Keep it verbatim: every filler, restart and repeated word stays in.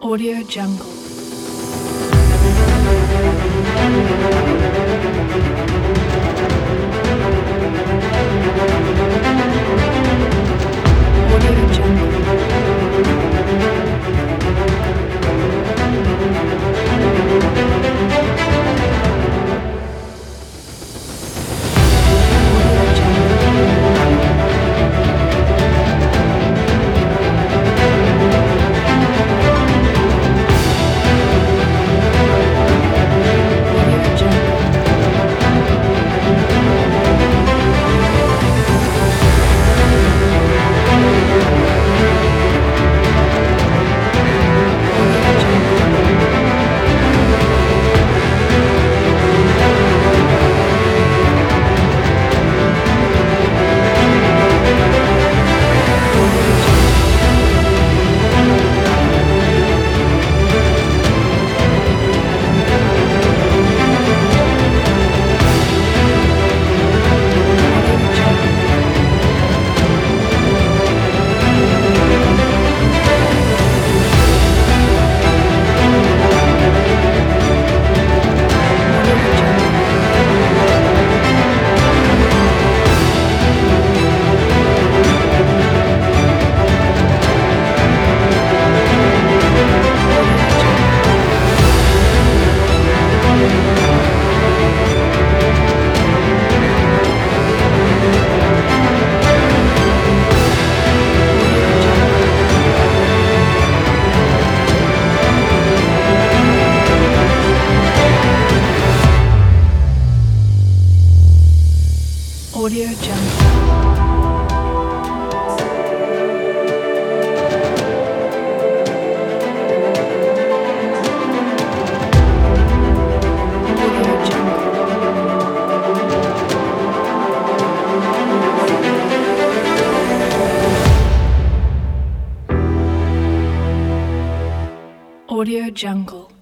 Audio Jungle. Audio Jungle. Audio Jungle. Audio Jungle. Audio Jungle. Audio Jungle. Audio Jungle. Audio Jungle. Audio Jungle. Audio Jungle. Audio Jungle. Audio Jungle. Audio Jungle.